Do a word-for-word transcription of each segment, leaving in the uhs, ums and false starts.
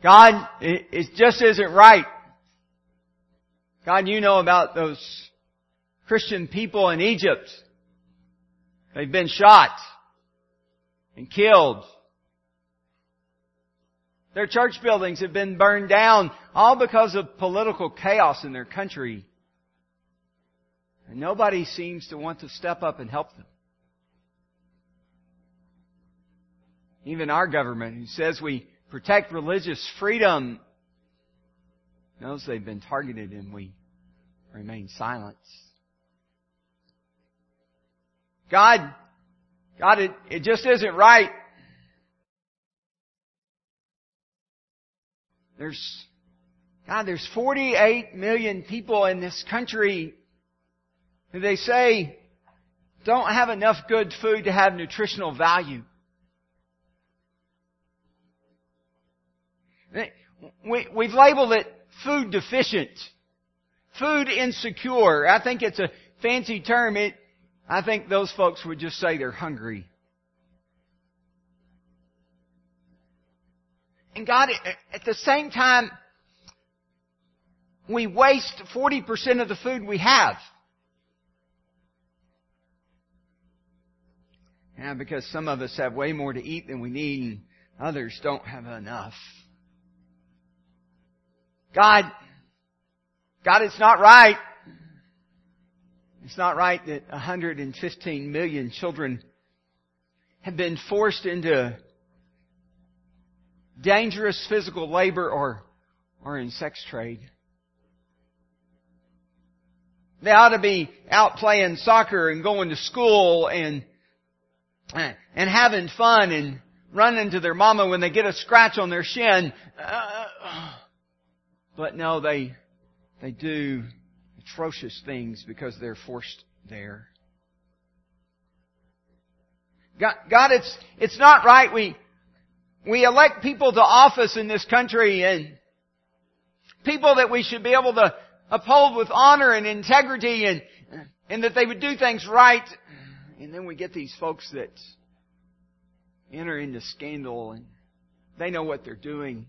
God, it, it just isn't right. God, you know about those Christian people in Egypt. They've been shot and killed. Their church buildings have been burned down, all because of political chaos in their country. And nobody seems to want to step up and help them. Even our government, who says we protect religious freedom, knows they've been targeted, and we remain silent. God, God, it, it just isn't right. There's, God, there's forty-eight million people in this country who they say don't have enough good food to have nutritional value. We, we've labeled it food deficient, food insecure. I think it's a fancy term. It, I think those folks would just say they're hungry. And God, at the same time, we waste forty percent of the food we have. Yeah, because some of us have way more to eat than we need, and others don't have enough. God, God, it's not right. It's not right that one hundred fifteen million children have been forced into dangerous physical labor or, or in sex trade. They ought to be out playing soccer and going to school and, and having fun and running to their mama when they get a scratch on their shin. Uh, But no, they they do atrocious things because they're forced there. God, God, it's it's not right. We we elect people to office in this country, and people that we should be able to uphold with honor and integrity, and and that they would do things right. And then we get these folks that enter into scandal, and they know what they're doing.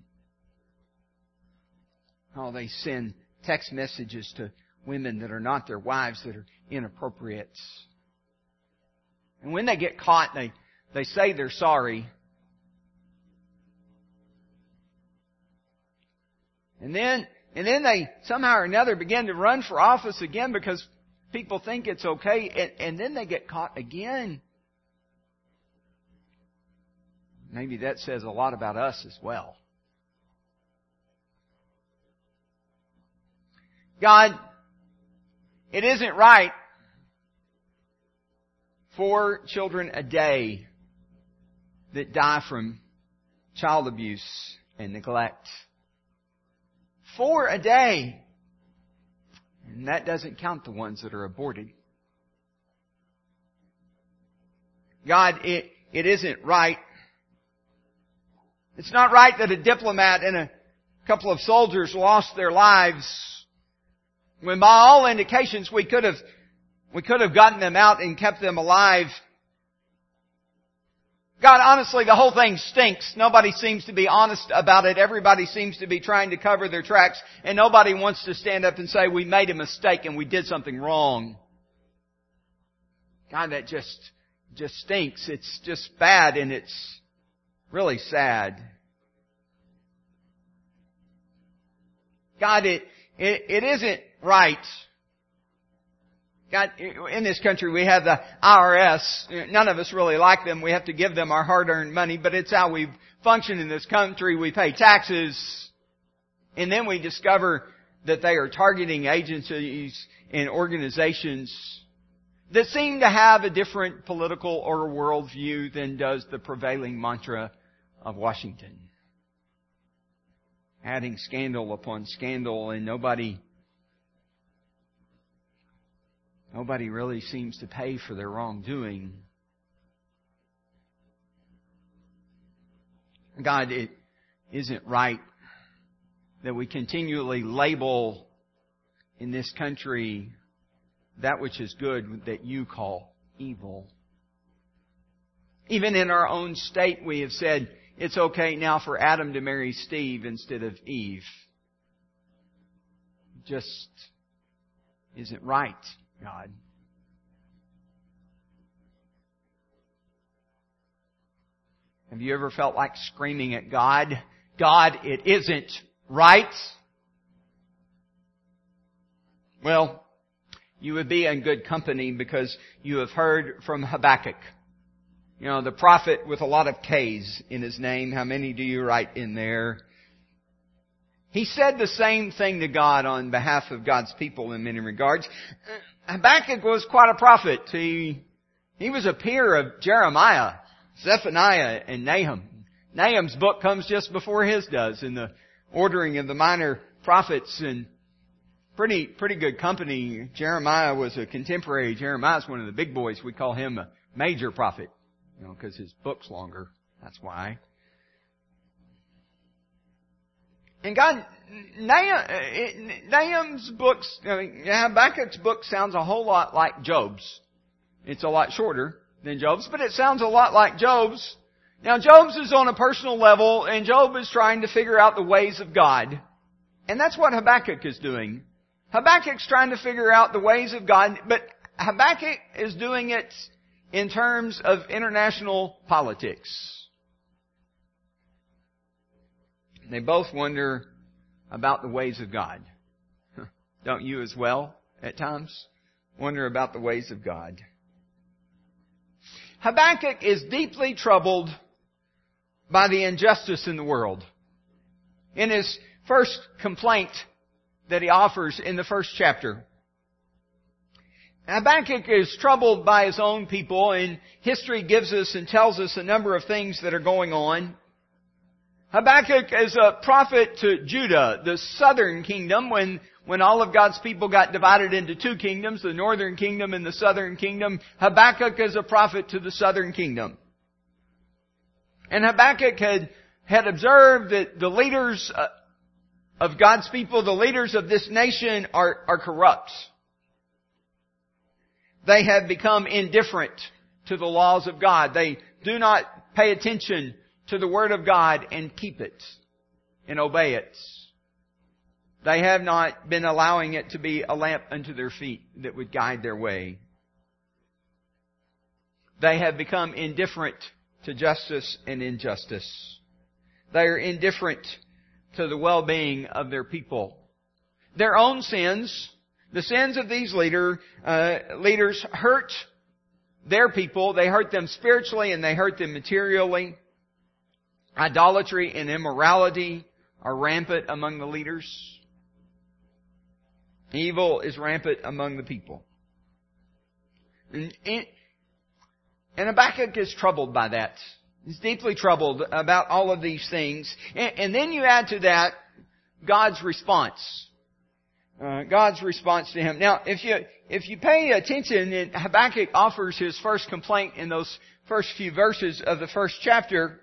Oh, they send text messages to women that are not their wives, that are inappropriate. And when they get caught, they, they say they're sorry. And then, and then they somehow or another begin to run for office again because people think it's okay. And, and then they get caught again. Maybe that says a lot about us as well. God, it isn't right. Four children a day that die from child abuse and neglect. Four a day. And that doesn't count the ones that are aborted. God, it, it isn't right. It's not right that a diplomat and a couple of soldiers lost their lives when by all indications we could have, we could have gotten them out and kept them alive. God, honestly, the whole thing stinks. Nobody seems to be honest about it. Everybody seems to be trying to cover their tracks, and nobody wants to stand up and say, we made a mistake and we did something wrong. God, that just, just stinks. It's just bad, and it's really sad. God, it, it, it isn't right. God, in this country we have the I R S. None of us really like them. We have to give them our hard-earned money, but it's how we function in this country. We pay taxes, and then we discover that they are targeting agencies and organizations that seem to have a different political or worldview than does the prevailing mantra of Washington. Adding scandal upon scandal, and nobody Nobody really seems to pay for their wrongdoing. God, it isn't right that we continually label in this country that which is good that you call evil. Even in our own state, we have said it's okay now for Adam to marry Steve instead of Eve. Just isn't right, God. Have you ever felt like screaming at God, God, it isn't right? Well, you would be in good company because you have heard from Habakkuk. You know, the prophet with a lot of K's in his name. How many do you write in there? He said the same thing to God on behalf of God's people in many regards. Habakkuk was quite a prophet. He, he was a peer of Jeremiah, Zephaniah, and Nahum. Nahum's book comes just before his does in the ordering of the minor prophets, and pretty, pretty good company. Jeremiah was a contemporary. Jeremiah's one of the big boys. We call him a major prophet, you know, because his book's longer. That's why. And God, Nahum's books, I mean, Habakkuk's book sounds a whole lot like Job's. It's a lot shorter than Job's, but it sounds a lot like Job's. Now, Job's is on a personal level, and Job is trying to figure out the ways of God. And that's what Habakkuk is doing. Habakkuk's trying to figure out the ways of God, but Habakkuk is doing it in terms of international politics. They both wonder about the ways of God. Don't you as well, at times? Wonder about the ways of God. Habakkuk is deeply troubled by the injustice in the world. In his first complaint that he offers in the first chapter, Habakkuk is troubled by his own people, and history gives us and tells us a number of things that are going on. Habakkuk is a prophet to Judah, the southern kingdom, when, when all of God's people got divided into two kingdoms, the northern kingdom and the southern kingdom. Habakkuk is a prophet to the southern kingdom. And Habakkuk had, had observed that the leaders of God's people, the leaders of this nation are, are corrupt. They have become indifferent to the laws of God. They do not pay attention to the Word of God and keep it and obey it. They have not been allowing it to be a lamp unto their feet that would guide their way. They have become indifferent to justice and injustice. They are indifferent to the well-being of their people. Their own sins, the sins of these leader, uh, leaders hurt their people. They hurt them spiritually and they hurt them materially. Idolatry and immorality are rampant among the leaders. Evil is rampant among the people. And, and Habakkuk is troubled by that. He's deeply troubled about all of these things. And, and then you add to that God's response. Uh, God's response to him. Now, if you if you pay attention, Habakkuk offers his first complaint in those first few verses of the first chapter.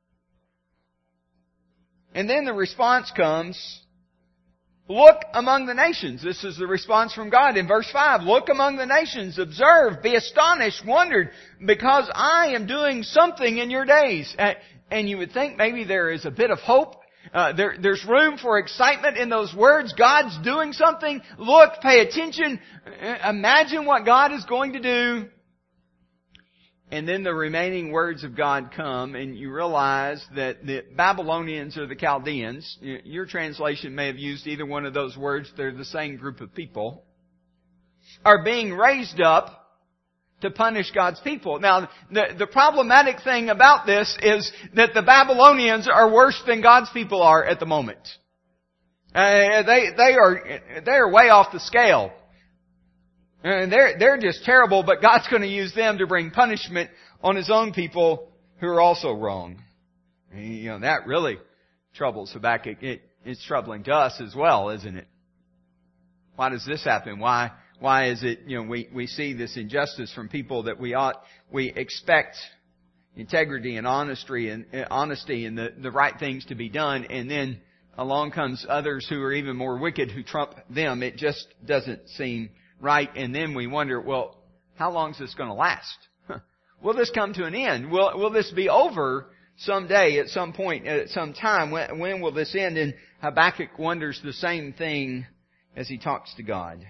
And then the response comes, look among the nations. This is the response from God in verse five. Look among the nations, observe, be astonished, wondered, because I am doing something in your days. And you would think maybe there is a bit of hope. Uh, there, there's room for excitement in those words. God's doing something. Look, pay attention. Imagine what God is going to do. And then the remaining words of God come, and you realize that the Babylonians or the Chaldeans, your translation may have used either one of those words, they're the same group of people, are being raised up to punish God's people. Now, the, the problematic thing about this is that the Babylonians are worse than God's people are at the moment. Uh, they, they are, they are way off the scale. And they're, they're just terrible, but God's going to use them to bring punishment on His own people who are also wrong. And, you know, that really troubles Habakkuk. It, it's troubling to us as well, isn't it? Why does this happen? Why, why is it, you know, we, we see this injustice from people that we ought, we expect integrity and honesty and, honesty and the, the right things to be done, and then along comes others who are even more wicked who trump them. It just doesn't seem right. And then we wonder, well, how long is this going to last? Will this come to an end? Will, will this be over someday, at some point, at some time. When, when will this end? And Habakkuk wonders the same thing as he talks to God.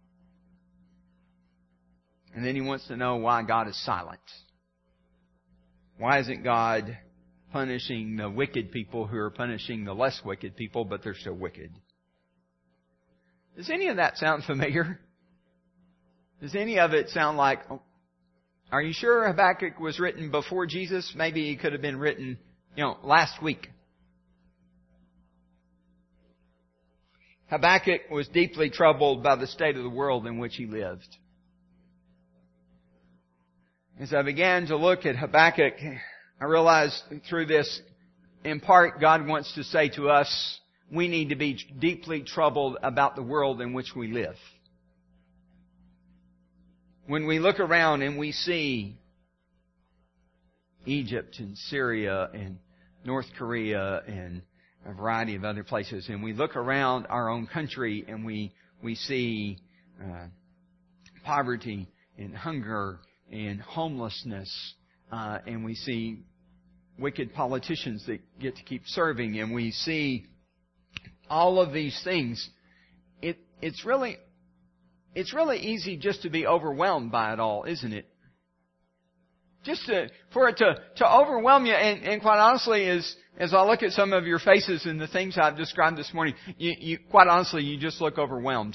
And then he wants to know why God is silent. Why isn't God punishing the wicked people who are punishing the less wicked people, but they're still wicked? Does any of that sound familiar? Does any of it sound like, are you sure Habakkuk was written before Jesus? Maybe he could have been written, you know, last week. Habakkuk was deeply troubled by the state of the world in which he lived. As I began to look at Habakkuk, I realized through this, in part, God wants to say to us, we need to be deeply troubled about the world in which we live. When we look around and we see Egypt and Syria and North Korea and a variety of other places, and we look around our own country and we we see uh, poverty and hunger and homelessness, uh, and we see wicked politicians that get to keep serving, and we see all of these things, it it's really it's really easy just to be overwhelmed by it all, isn't it? Just to, for it to, to overwhelm you, and, and quite honestly, as as I look at some of your faces and the things I've described this morning, you, you quite honestly, you just look overwhelmed.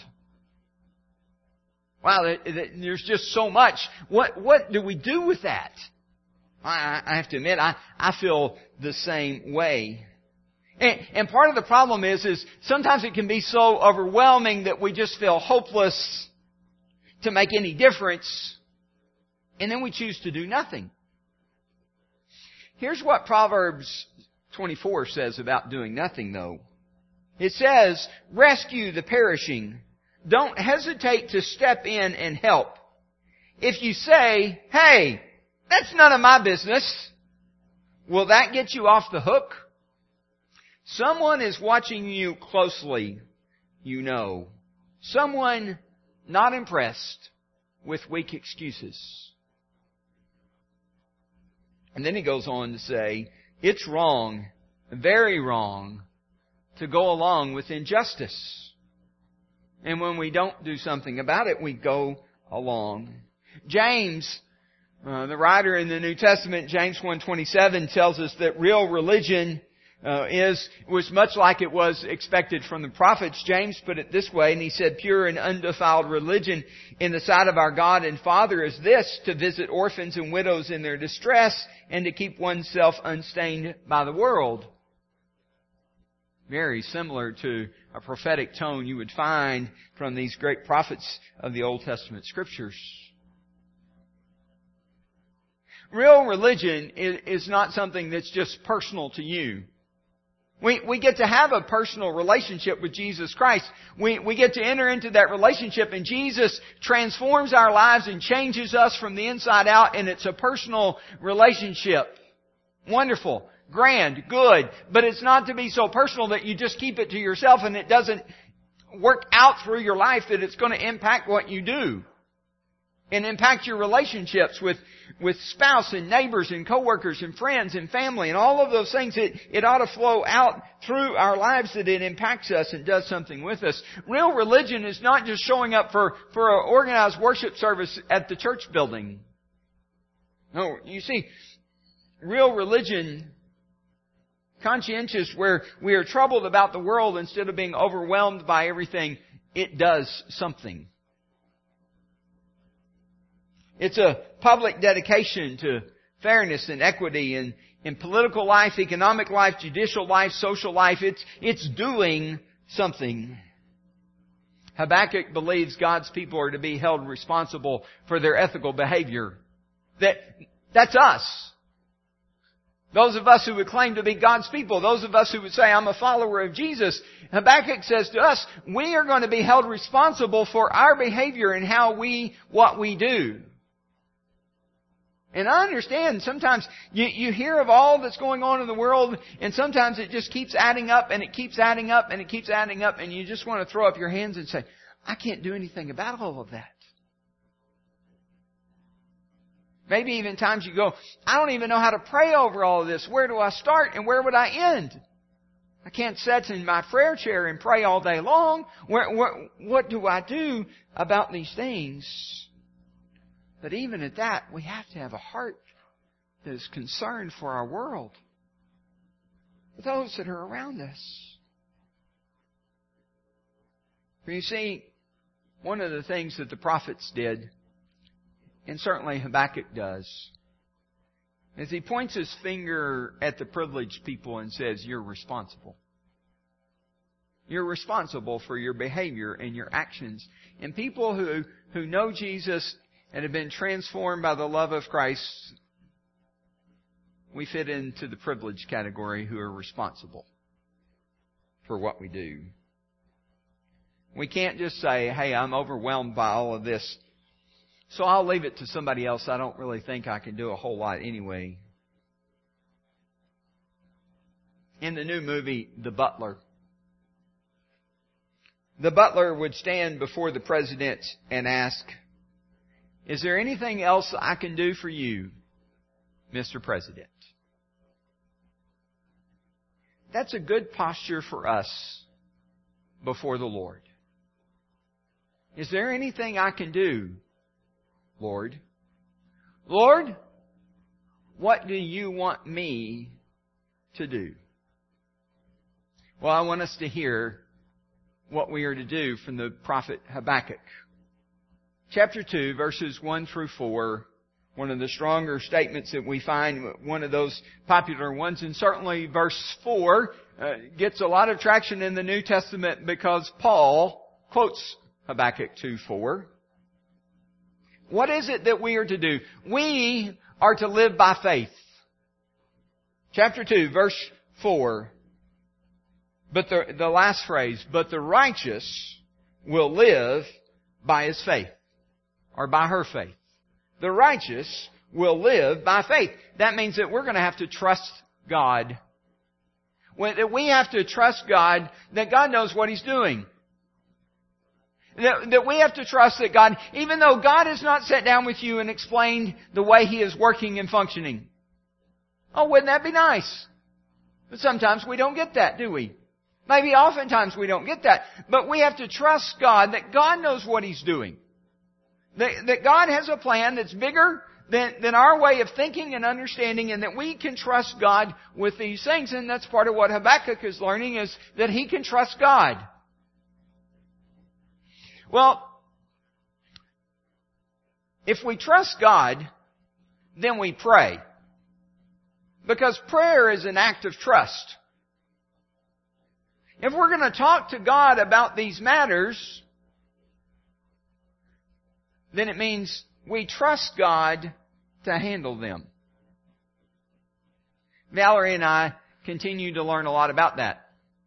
Wow, there's just so much. What what do we do with that? I, I have to admit, I, I feel the same way. And, and part of the problem is, is sometimes it can be so overwhelming that we just feel hopeless to make any difference, and then we choose to do nothing. Here's what Proverbs twenty-four says about doing nothing, though. It says, rescue the perishing. Don't hesitate to step in and help. If you say, hey, that's none of my business, will that get you off the hook? Someone is watching you closely, you know. Someone not impressed with weak excuses. And then he goes on to say, it's wrong, very wrong, to go along with injustice. And when we don't do something about it, we go along. James, uh, the writer in the New Testament, James one twenty-seven, tells us that real religion uh, is was much like it was expected from the prophets. James put it this way, and he said, pure and undefiled religion in the sight of our God and Father is this, to visit orphans and widows in their distress and to keep oneself unstained by the world. Very similar to a prophetic tone you would find from these great prophets of the Old Testament Scriptures. Real religion is not something that's just personal to you. We, we get to have a personal relationship with Jesus Christ. We, we get to enter into that relationship, and Jesus transforms our lives and changes us from the inside out, and it's a personal relationship. Wonderful. Grand, good, but it's not to be so personal that you just keep it to yourself and it doesn't work out through your life that it's going to impact what you do and impact your relationships with, with spouse and neighbors and coworkers and friends and family and all of those things. It, it ought to flow out through our lives that it impacts us and does something with us. Real religion is not just showing up for, for an organized worship service at the church building. No, you see, real religion, conscientious, where we are troubled about the world instead of being overwhelmed by everything, it does something. It's a public dedication to fairness and equity in, in political life, economic life, judicial life, social life. It's, it's doing something. Habakkuk believes God's people are to be held responsible for their ethical behavior. That, that's us. Those of us who would claim to be God's people, those of us who would say, I'm a follower of Jesus, Habakkuk says to us, we are going to be held responsible for our behavior and how we, what we do. And I understand sometimes you, you hear of all that's going on in the world, and sometimes it just keeps adding up and it keeps adding up and it keeps adding up, and you just want to throw up your hands and say, I can't do anything about all of that. Maybe even times you go, I don't even know how to pray over all of this. Where do I start and where would I end? I can't sit in my prayer chair and pray all day long. Where, where, what do I do about these things? But even at that, we have to have a heart that is concerned for our world, for those that are around us. For you see, one of the things that the prophets did, and certainly Habakkuk does, is he points his finger at the privileged people and says, you're responsible. You're responsible for your behavior and your actions. And people who, who know Jesus and have been transformed by the love of Christ, we fit into the privileged category who are responsible for what we do. We can't just say, hey, I'm overwhelmed by all of this, so I'll leave it to somebody else. I don't really think I can do a whole lot anyway. In the new movie, The Butler, the butler would stand before the president and ask, is there anything else I can do for you, Mister President? That's a good posture for us before the Lord. Is there anything I can do, Lord? Lord, what do you want me to do? Well, I want us to hear what we are to do from the prophet Habakkuk. Chapter two, verses one through four, one of the stronger statements that we find, one of those popular ones, and certainly verse four uh, gets a lot of traction in the New Testament because Paul quotes Habakkuk two four. What is it that we are to do? We are to live by faith. Chapter two, verse four. But the, the last phrase, but the righteous will live by his faith, or by her faith. The righteous will live by faith. That means that we're going to have to trust God. That we have to trust God, that God knows what He's doing. That, that we have to trust that God, even though God has not sat down with you and explained the way He is working and functioning. Oh, wouldn't that be nice? But sometimes we don't get that, do we? Maybe oftentimes we don't get that. But we have to trust God that God knows what He's doing. That, that God has a plan that's bigger than, than our way of thinking and understanding, and that we can trust God with these things. And that's part of what Habakkuk is learning, is that he can trust God. Well, if we trust God, then we pray. Because prayer is an act of trust. If we're going to talk to God about these matters, then it means we trust God to handle them. Valerie and I continue to learn a lot about that.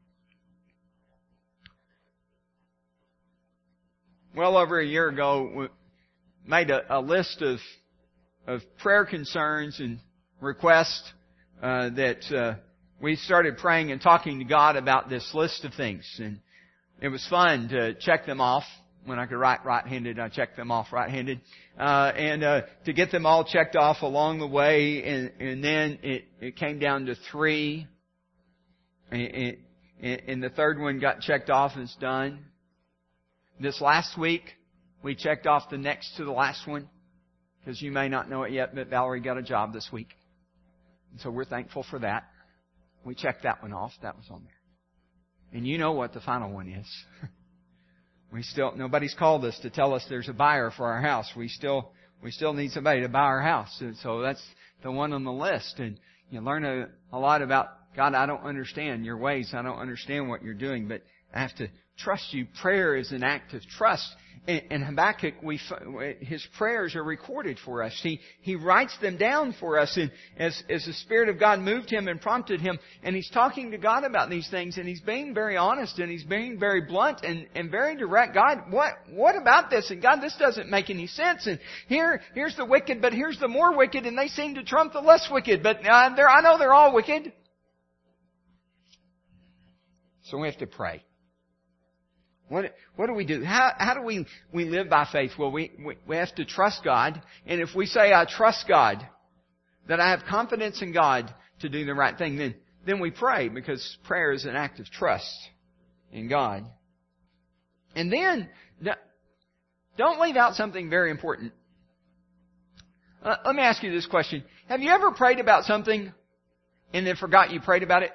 Well over a year ago, we made a, a list of of prayer concerns and requests uh, that uh, we started praying and talking to God about this list of things. And it was fun to check them off. When I could write right-handed, I checked them off right-handed. Uh, and uh, to get them all checked off along the way. And, and then it, it came down to three. And, and, and the third one got checked off and it's done. This last week, we checked off the next to the last one. Because you may not know it yet, but Valerie got a job this week. And so we're thankful for that. We checked that one off. That was on there. And you know what the final one is. We still, nobody's called us to tell us there's a buyer for our house. We still, we still need somebody to buy our house. And so that's the one on the list. And you learn a, a lot about, God, I don't understand your ways. I don't understand what you're doing, but I have to trust you. Prayer is an act of trust. In Habakkuk, we, his prayers are recorded for us. He, he writes them down for us. And as, as the Spirit of God moved him and prompted him, and he's talking to God about these things, and he's being very honest, and he's being very blunt and, and very direct. God, what, what about this? And God, this doesn't make any sense. And here, here's the wicked, but here's the more wicked, and they seem to trump the less wicked. But uh, they're, I know they're all wicked. So we have to pray. What, what do we do? How, how do we, we live by faith? Well, we, we, we have to trust God. And if we say, I trust God, that I have confidence in God to do the right thing, then, then we pray, because prayer is an act of trust in God. And then, don't leave out something very important. Uh, let me ask you this question. Have you ever prayed about something and then forgot you prayed about it?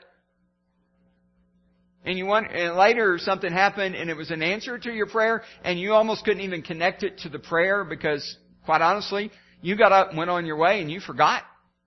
And you want, and later something happened and it was an answer to your prayer and you almost couldn't even connect it to the prayer because, quite honestly, you got up and went on your way and you forgot?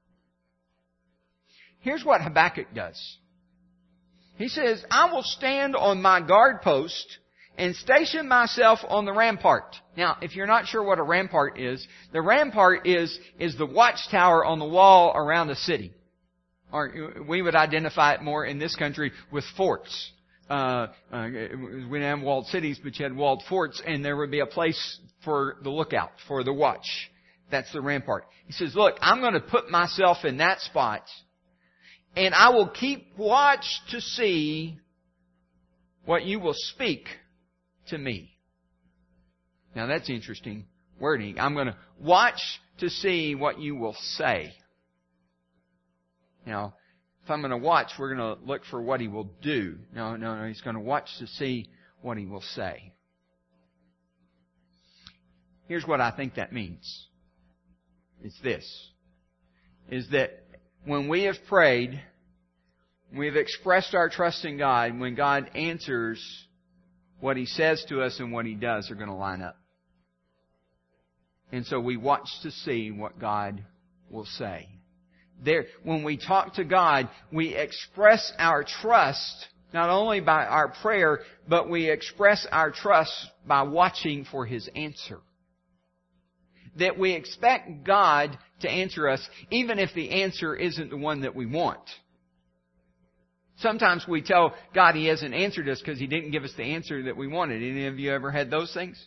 Here's what Habakkuk does. He says, I will stand on my guard post and station myself on the rampart. Now, if you're not sure what a rampart is, the rampart is, is the watchtower on the wall around a city. Or we would identify it more in this country with forts. Uh, uh, we didn't have walled cities, but you had walled forts, and there would be a place for the lookout, for the watch. That's the rampart. He says, look, I'm going to put myself in that spot, and I will keep watch to see what you will speak to me. Now that's interesting wording. I'm going to watch to see what you will say. Now, if I'm going to watch, we're going to look for what He will do. No, no, no. He's going to watch to see what He will say. Here's what I think that means. It's this. Is that when we have prayed, we've expressed our trust in God, when God answers, what He says to us and what He does are going to line up. And so we watch to see what God will say. There, when we talk to God, we express our trust not only by our prayer, but we express our trust by watching for His answer. That we expect God to answer us, even if the answer isn't the one that we want. Sometimes we tell God He hasn't answered us because He didn't give us the answer that we wanted. Any of you ever had those things?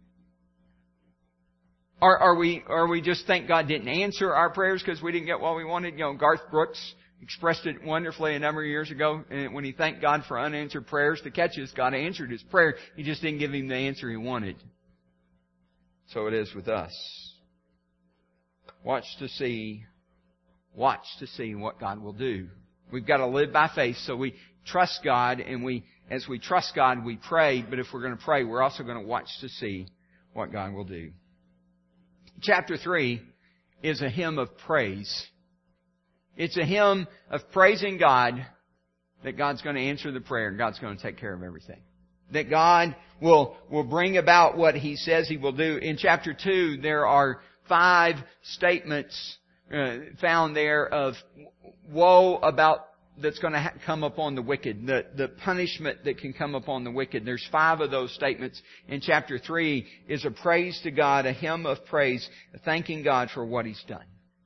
Or are we, or we just think God didn't answer our prayers because we didn't get what we wanted? You know, Garth Brooks expressed it wonderfully a number of years ago when he thanked God for unanswered prayers. To catch us, God answered his prayer. He just didn't give him the answer he wanted. So it is with us. Watch to see, watch to see what God will do. We've got to live by faith, so we trust God, and we, as we trust God, we pray. But if we're going to pray, we're also going to watch to see what God will do. Chapter three is a hymn of praise. It's a hymn of praising God that God's going to answer the prayer and God's going to take care of everything. That God will, will bring about what He says He will do. In chapter two, there are five statements uh, found there of woe about that's going to ha- come upon the wicked, the, the punishment that can come upon the wicked. There's five of those statements. In chapter three is a praise to God, a hymn of praise, thanking God for what He's done.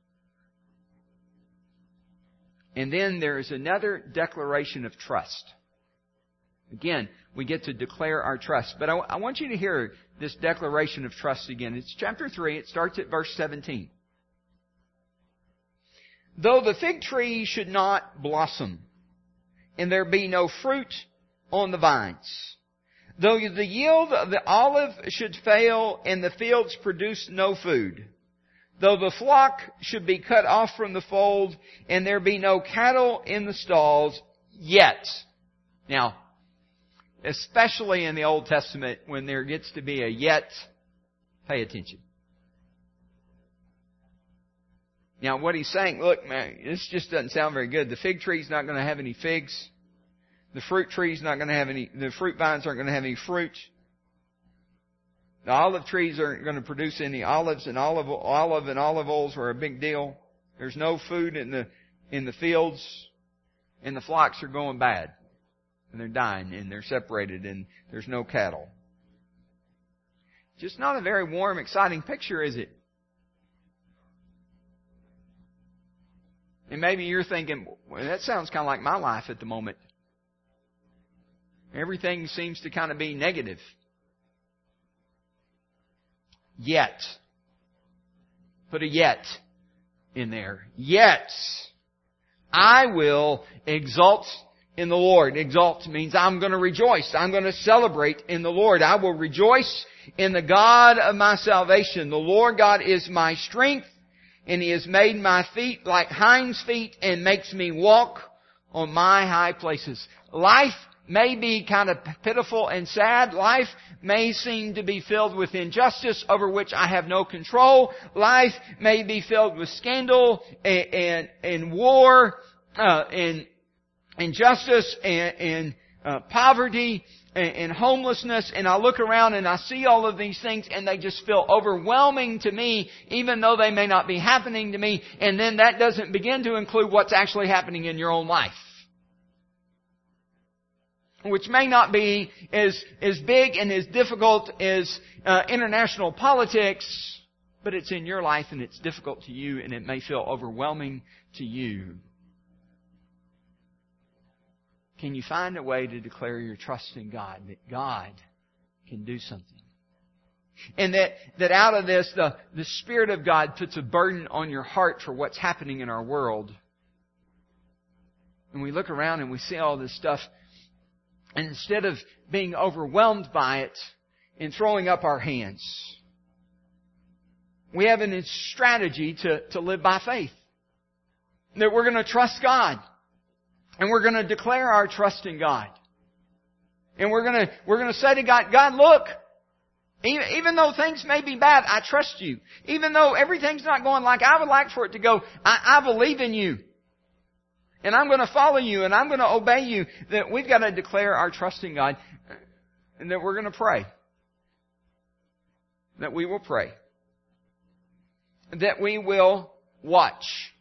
And then there is another declaration of trust. Again, we get to declare our trust. But I, I want you to hear this declaration of trust again. It's chapter three. It starts at verse seventeen. Though the fig tree should not blossom, and there be no fruit on the vines, though the yield of the olive should fail, and the fields produce no food, though the flock should be cut off from the fold, and there be no cattle in the stalls, yet. Now, especially in the Old Testament, when there gets to be a yet, pay attention. Now, what he's saying, look, man, this just doesn't sound very good. The fig tree's not going to have any figs. The fruit tree's not going to have any, the fruit vines aren't going to have any fruit. The olive trees aren't going to produce any olives, and olive, olive and olive oils are a big deal. There's no food in the, in the fields, and the flocks are going bad. And they're dying, and they're separated, and there's no cattle. Just not a very warm, exciting picture, is it? And maybe you're thinking, well, that sounds kind of like my life at the moment. Everything seems to kind of be negative. Yet. Put a yet in there. Yet I will exalt in the Lord. Exalt means I'm going to rejoice. I'm going to celebrate in the Lord. I will rejoice in the God of my salvation. The Lord God is my strength, and He has made my feet like hinds' feet and makes me walk on my high places. Life may be kind of pitiful and sad. Life may seem to be filled with injustice over which I have no control. Life may be filled with scandal and, and, and war uh, and injustice and, and uh, poverty and, and homelessness. And I look around and I see all of these things and they just feel overwhelming to me, even though they may not be happening to me. And then that doesn't begin to include what's actually happening in your own life, which may not be as, as big and as difficult as uh, international politics, but it's in your life and it's difficult to you and it may feel overwhelming to you. Can you find a way to declare your trust in God, that God can do something? And that, that out of this, the, the Spirit of God puts a burden on your heart for what's happening in our world. And we look around and we see all this stuff, and instead of being overwhelmed by it and throwing up our hands, we have a strategy to, to live by faith. That we're going to trust God. And we're going to declare our trust in God. And we're going to, we're going to say to God, God, look, even, even though things may be bad, I trust You. Even though everything's not going like I would like for it to go, I, I believe in You. And I'm going to follow You and I'm going to obey You. That we've got to declare our trust in God. And that we're going to pray. That we will pray. That we will watch.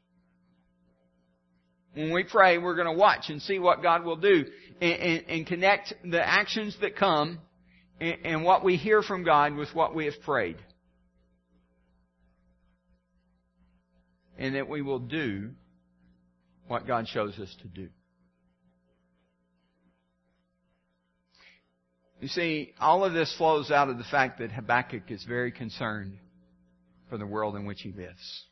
When we pray, we're going to watch and see what God will do. And, and, and connect the actions that come and, and what we hear from God with what we have prayed. And that we will do what God shows us to do. You see, all of this flows out of the fact that Habakkuk is very concerned for the world in which he lives.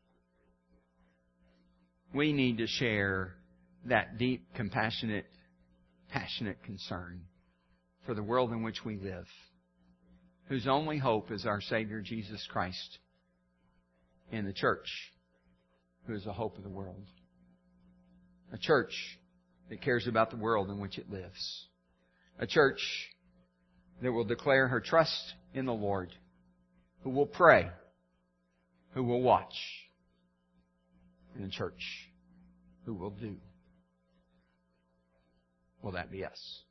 We need to share that deep, compassionate, passionate concern for the world in which we live, whose only hope is our Savior Jesus Christ, and the church, who is the hope of the world. A church that cares about the world in which it lives. A church that will declare her trust in the Lord, who will pray, who will watch, and a church who will do. Will that be us?